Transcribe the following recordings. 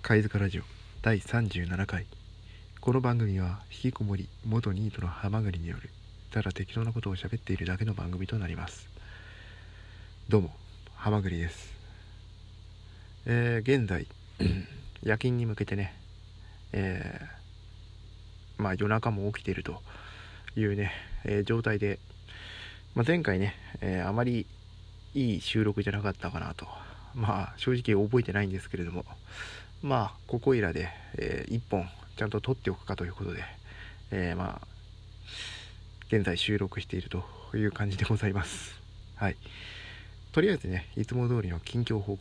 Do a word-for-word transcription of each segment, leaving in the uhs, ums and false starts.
貝塚ラジオだいさんじゅうななかい。この番組は引きこもり元ニートのハマグリによるただ適当なことを喋っているだけの番組となります。どうもハマグリです。えー、現在夜勤に向けてね、えー、まあ夜中も起きているというね、えー、状態で、まあ、前回ね、えー、あまりいい収録じゃなかったかなと、まあ正直覚えてないんですけれども、まあここいらで、えー、いっぽんちゃんと撮っておくかということで、えー、まあ現在収録しているという感じでございます。はい。とりあえずね、いつも通りの近況報告。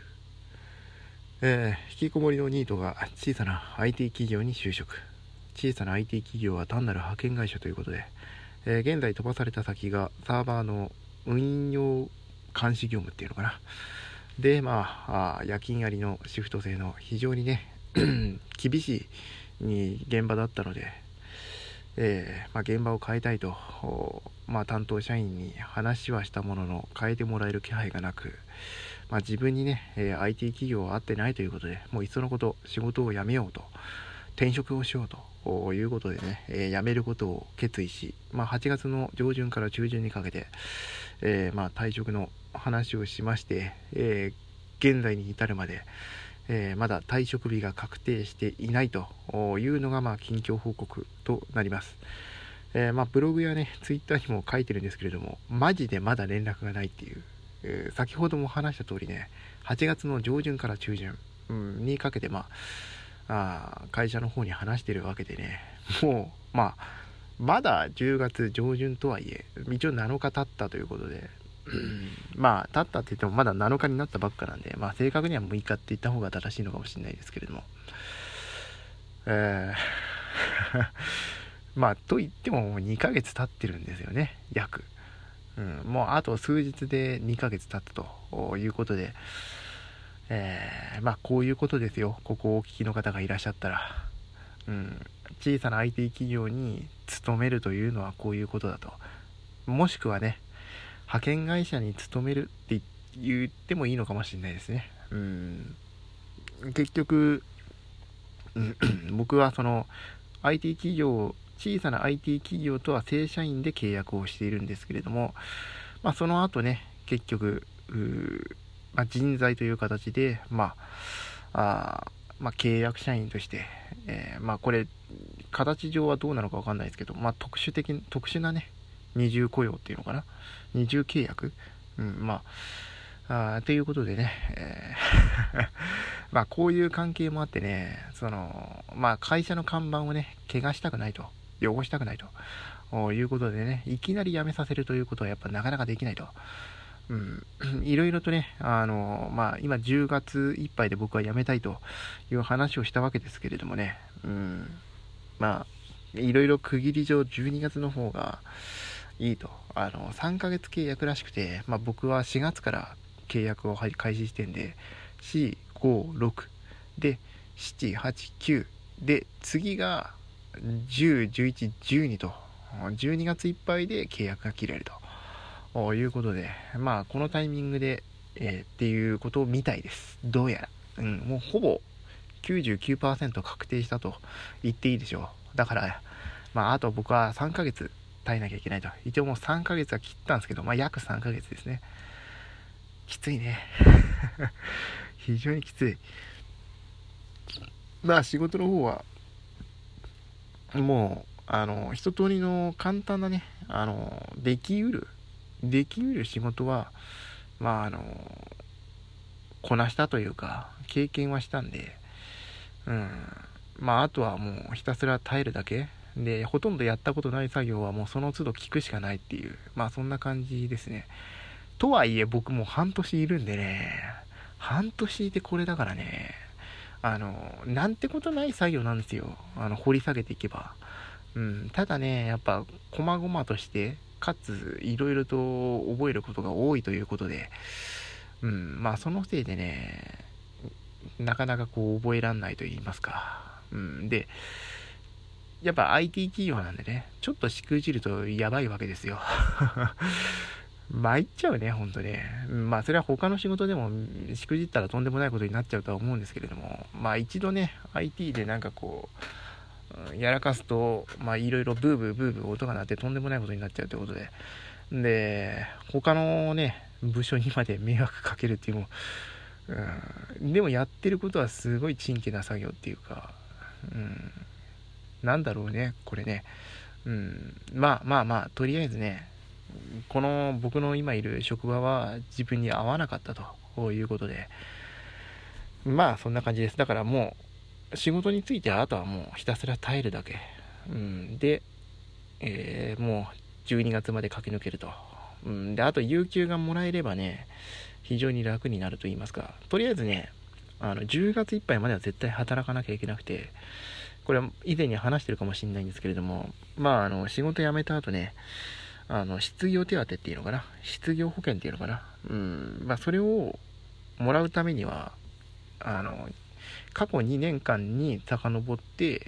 えー、引きこもりのニートが小さな アイティー 企業に就職。小さな アイティー 企業は単なる派遣会社ということで、えー、現在飛ばされた先がサーバーの運用監視業務っていうのかな。で、まあ、あ夜勤ありのシフト制の非常にね厳しいに現場だったので、えーまあ、現場を変えたいと、まあ、担当社員に話はしたものの変えてもらえる気配がなく、まあ、自分にね、えー、アイティー 企業は合ってないということで、もういっそのこと仕事を辞めようと、転職をしようということでね、えー、辞めることを決意し、まあ、はちがつの上旬から中旬にかけて、えーまあ、退職の話をしまして、えー、現在に至るまで、えー、まだ退職日が確定していないというのが、まあ、近況報告となります。えーまあ、ブログやね、ツイッターにも書いてるんですけれども、マジでまだ連絡がないっていう、えー、先ほども話した通りね、はちがつの上旬から中旬、うん、にかけて、まあ、あ会社の方に話してるわけでね、もう、まあ、まだじゅうがつ上旬とはいえ、一応なのか経ったということで、うん、まあ経ったって言ってもまだなのかになったばっかなんで、まあ正確にはむいかって言った方が正しいのかもしれないですけれども、えーまあと言ってももうにかげつ経ってるんですよね、約、うん、もうあと数日でにかげつ経ったということで、えー、まあこういうことですよ。ここをお聞きの方がいらっしゃったら、うん、小さな アイティー 企業に勤めるというのはこういうことだと、もしくはね、派遣会社に勤めるって言ってもいいのかもしれないですね。うん、結局、うん、僕はその アイティー 企業、小さな アイティー 企業とは正社員で契約をしているんですけれども、まあ、その後ね、結局、まあ、人材という形で、まあ、あまあ、契約社員として、えー、まあこれ形上はどうなのかわかんないですけど、まあ特殊的特殊なね、二重雇用っていうのかな、二重契約、うん、まああということでね、えーまあこういう関係もあってね、そのまあ会社の看板をね、怪我したくないと、汚したくないということでね、いきなり辞めさせるということはやっぱなかなかできないと。うん、いろいろとね、あのまあ、今じゅうがついっぱいで僕は辞めたいという話をしたわけですけれどもね、うん、まあいろいろ区切り上じゅうにがつの方がいいと、あのさんかげつ契約らしくて、まあ、僕はしがつから契約を開始してんで、よん、ご、ろくでなな、はち、きゅうで次がじゅう、じゅういち、じゅうにとじゅうにがついっぱいで契約が切れるとということで、まあこのタイミングで、えー、っていうことみたいです。どうやら、うん、もうほぼ きゅうじゅうきゅうパーセント 確定したと言っていいでしょう。だからまああと僕はさんかげつ耐えなきゃいけないと。一応もうさんかげつは切ったんですけど、まあ約さんかげつですね。きついね。非常にきつい。まあ仕事の方はもうあの一通りの簡単なね、あのできうるできうる仕事はまああのこなしたというか経験はしたんで、うんまああとはもうひたすら耐えるだけで、ほとんどやったことない作業はもうその都度聞くしかないっていう、まあそんな感じですね。とはいえ僕も半年いるんでね、半年いてこれだからね、あのなんてことない作業なんですよ、あの掘り下げていけば。うん、ただね、やっぱ細々としてかついろいろと覚えることが多いということで、うん、まあそのせいでね、なかなかこう覚えらんないと言いますか、うん、でやっぱ アイティー 企業なんでね、ちょっとしくじるとやばいわけですよ参っちゃうね、ほんとね。まあそれは他の仕事でもしくじったらとんでもないことになっちゃうとは思うんですけれども、まあ一度ね アイティー でなんかこうやらかすと、まあいろいろブーブーブーブー音が鳴ってとんでもないことになっちゃうということで、で他のね部署にまで迷惑かけるっていう、もう、うん、でもやってることはすごい珍奇な作業っていうか、うん、なんだろうねこれね、うん、まあまあまあとりあえずね、この僕の今いる職場は自分に合わなかったということで、まあそんな感じです。だからもう仕事についてはあとはもうひたすら耐えるだけ、うん、で、えー、もうじゅうにがつまで駆け抜けると、うん、であと有給がもらえればね非常に楽になると言いますか、とりあえずねあのじゅうがついっぱいまでは絶対働かなきゃいけなくて、これは以前に話してるかもしれないんですけれども、まああの仕事辞めた後ね、あの失業手当っていうのかな、失業保険っていうのかな、うん、まあそれをもらうためにはあの過去にねんかんに遡って、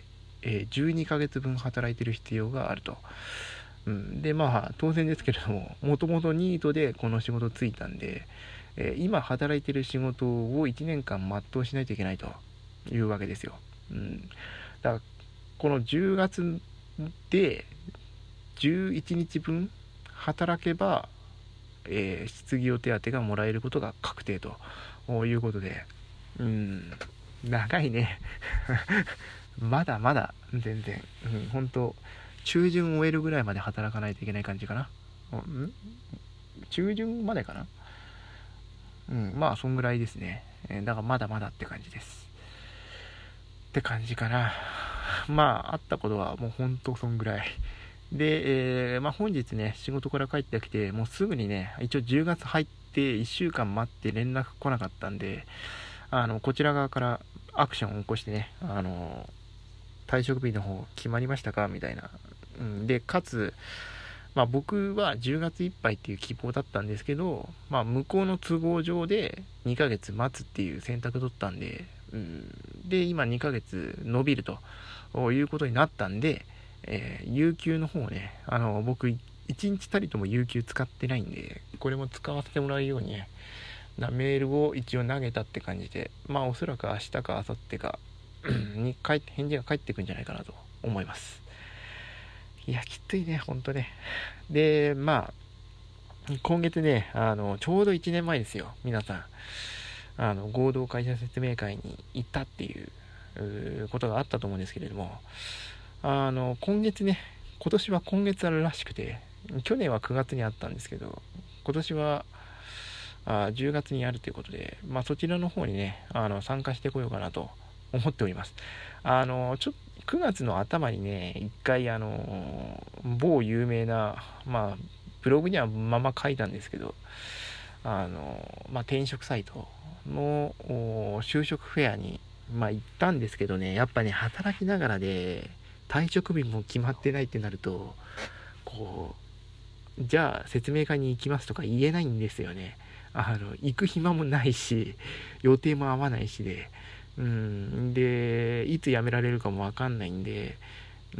えー、じゅうにかげつぶん働いてる必要があると、うん、でまあ当然ですけれども、もともとニートでこの仕事ついたんで、えー、今働いてる仕事をいちねんかん全うしないといけないというわけですよ、うん、だからこのじゅうがつでじゅういちにちぶん働けば、えー、失業手当がもらえることが確定ということで、うん、長いねまだまだ全然、うん、本当中旬終えるぐらいまで働かないといけない感じかな、うん、中旬までかな、うん、まあそんぐらいですね、えー、だからまだまだって感じですって感じかな。まああったことはもう本当そんぐらいで、えーまあ、本日ね仕事から帰ってきてもうすぐにね、一応じゅうがつ入っていっしゅうかん待って連絡来なかったんで、あのこちら側からアクションを起こしてね、あの退職日の方決まりましたかみたいな、うん、でかつ、まあ、僕はじゅうがついっぱいっていう希望だったんですけど、まあ、向こうの都合上でにかげつ待つっていう選択取ったんで、うん、で今にかげつ伸びるということになったんで、えー、有給の方ね、あの僕いちにちたりとも有給使ってないんで、これも使わせてもらうようにねなメールを一応投げたって感じで、まあおそらく明日か明後日かに返って返事が返ってくんじゃないかなと思います。いやきついねほんとね。でまあ今月ね、あのちょうどいちねんまえですよ、皆さんあの合同会社説明会に行ったっていうことがあったと思うんですけれども、あの今月ね、今年は今月あるらしくて、去年はくがつにあったんですけど、今年はあじゅうがつにあるということで、まあ、そちらの方にねあの参加してこようかなと思っております。あのちょくがつの頭にね一回あの某有名な、まあブログにはまま書いたんですけど、あの、まあ、転職サイトの就職フェアに、まあ、行ったんですけどね、やっぱね働きながらで退職日も決まってないってなると、こうじゃあ説明会に行きますとか言えないんですよね。あの行く暇もないし予定も合わないしで、うんでいつ辞められるかも分かんないんで、うん、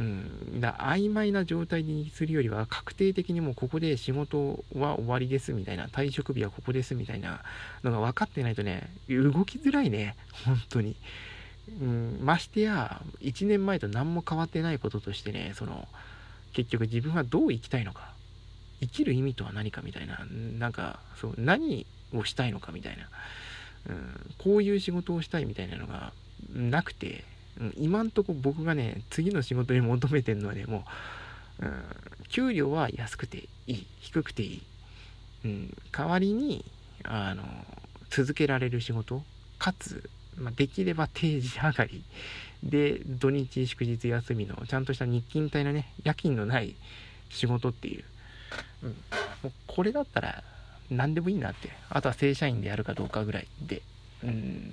だ曖昧な状態にするよりは確定的にもうここで仕事は終わりですみたいな、退職日はここですみたいなのが分かってないとね動きづらいね本当に、うん、ましてやいちねんまえと何も変わってないこととしてね、その結局自分はどう生きたいのか、生きる意味とは何かみたいな、なんかそう何をしたいのかみたいな、うん、こういう仕事をしたいみたいなのがなくて、うん、今んとこ僕がね次の仕事に求めてるのはね、もう、うん、給料は安くていい、低くていい、うん、代わりにあの続けられる仕事かつ、まあ、できれば定時上がりで土日祝日休みのちゃんとした日勤帯のね夜勤のない仕事っていう、うん、もうこれだったら何でもいいなって、あとは正社員でやるかどうかぐらいで、うん、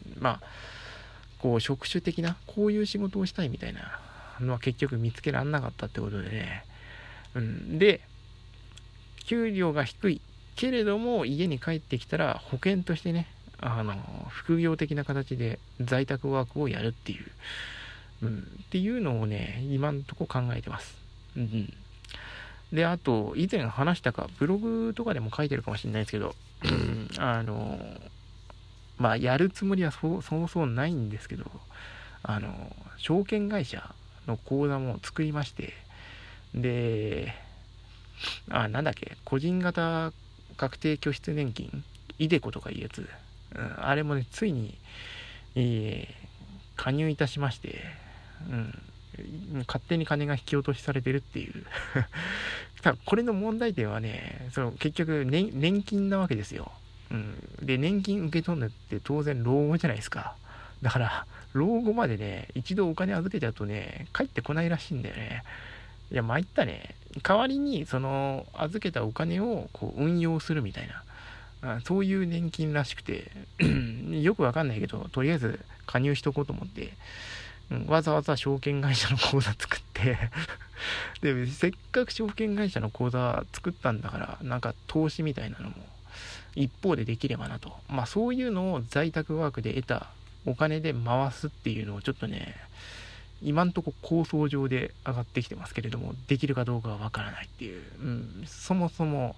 まあこう職種的なこういう仕事をしたいみたいなのは結局見つけらんなかったってことでね、うん、で給料が低いけれども家に帰ってきたら保険としてね、あの副業的な形で在宅ワークをやるっていう、うん、っていうのをね今んとこ考えてます、うん、 で、あと、以前話したか、ブログとかでも書いてるかもしれないですけど、あの、まあ、やるつもりはそうそうそうないんですけど、あの、証券会社の口座も作りまして、で、あ、なんだっけ、個人型確定拠出年金、イデコとかいうやつ、うん、あれもね、ついに、えー、加入いたしまして、うん、勝手に金が引き落としされてるっていう多分これの問題点はね、その結局年、年金なわけですよ、うん、で年金受け取るのって当然老後じゃないですか。だから老後までね、一度お金預けちゃうとね、帰ってこないらしいんだよね。いや参ったね。代わりにその預けたお金をこう運用するみたいな、あ、そういう年金らしくてよくわかんないけど、とりあえず加入しとこうと思って、うん、わざわざ証券会社の口座作ってで、せっかく証券会社の口座作ったんだから、なんか投資みたいなのも一方でできればなと。まあそういうのを在宅ワークで得たお金で回すっていうのをちょっとね、今んとこ構想上で上がってきてますけれども、できるかどうかはわからないっていう、うん、そもそも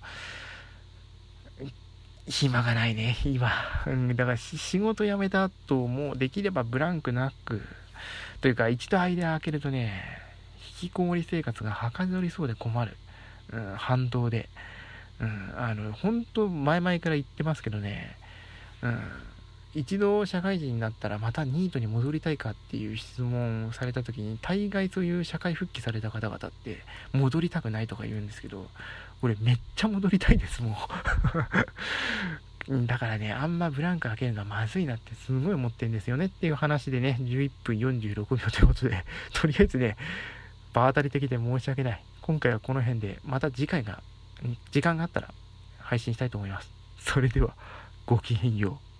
暇がないね今、うん、だから仕事辞めた後もできればブランクなくというか、一度間開けるとね、引きこもり生活がはかどりそうで困る、うん、反動で、うん、あの本当前々から言ってますけどね、うん、一度社会人になったらまたニートに戻りたいかっていう質問をされた時に、大概そういう社会復帰された方々って戻りたくないとか言うんですけど、俺めっちゃ戻りたいですもうだからね、あんまブランク開けるのはまずいなってすごい思ってるんですよねっていう話でね、じゅういっぷんよんじゅうろくびょうということで、とりあえずね、場当たり的で申し訳ない。今回はこの辺で、また次回が時間があったら配信したいと思います。それではごきげんよう。